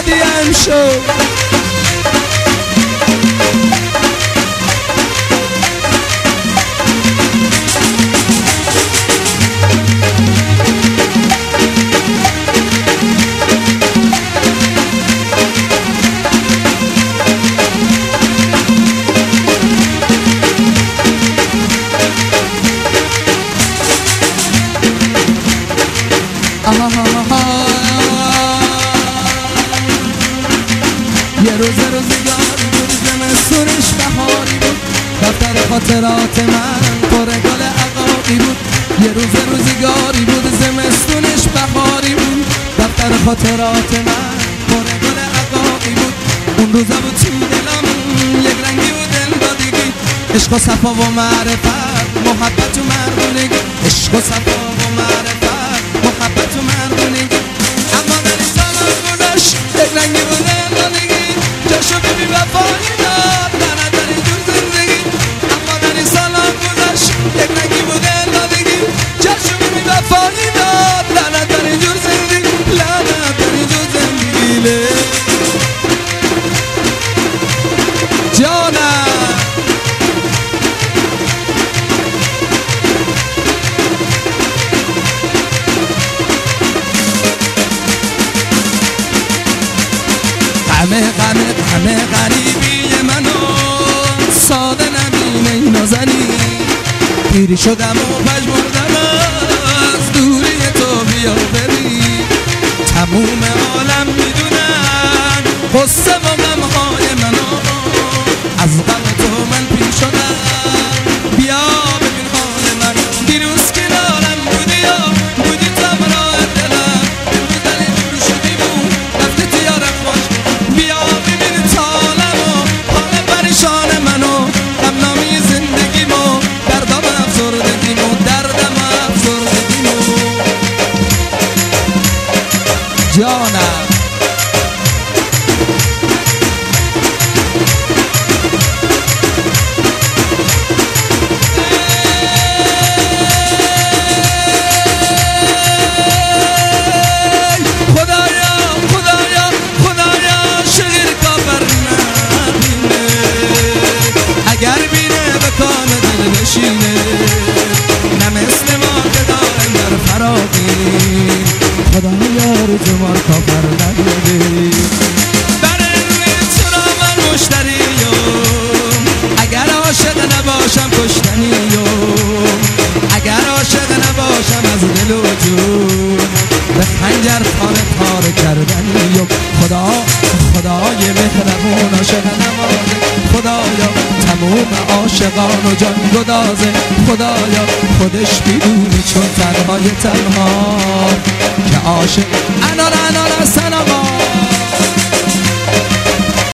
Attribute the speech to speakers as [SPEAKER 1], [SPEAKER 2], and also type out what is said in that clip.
[SPEAKER 1] مهدیم شو. یه روزگاری بود زمستونش بهاری بود، دفتر خاطرات من پر گل عقاقی بود. یه روزگاری بود زمستونش بهاری بود، دفتر خاطرات من پر گل عقاقی بود. اون روزا بود تو دلم یک رنگی و دلدادگی، عشق و صفا و معرفت، محبت و مردونگی، عشق و صفا و معرفت، محبت و مردونگی. اما در این سال گذشت یک رنگی و دلدادگی، جاشو بی وفایی داد لعنت در اینجور زندگی. اما در این سال گذشت یک رنگی و دلدادگی، جاشو بی وفایی داد لعنت در اینجور زندگی، لعنت در اینجور زندگی. جانم همه غریبی منو ساده نبینه ای نازنی، پیری شدم و پژمردم از دوری تو بیا بری. تموم عالم میدونن قصه و غمهای منو، از غم تو من پیر شدم. بیا ببین حال من، دیروز کنارم بودی یا بودی تو راه دلم، امروز در این دور شدی بود رفته تیارم باش. بیا ببین تالم و حال پریشان منو، غمنامی زندگیمو، دردم افسردگیمو، دردم افسردگیمو. جانم نه مثل ما که دارم در فراقی، خدایا روز ما رو کافر نگیری. برای تو من مشتریم، اگر عاشق نباشم کشتنیم، اگر عاشق نباشم از دل و جون به خنجر پاره کردنیم. خدای مهربون عاشق نمازه، خدایا تموم عاشقان و جان گدازه، خدایا خودش بیدونی چون تنهای تنها که عاشق انار سلام.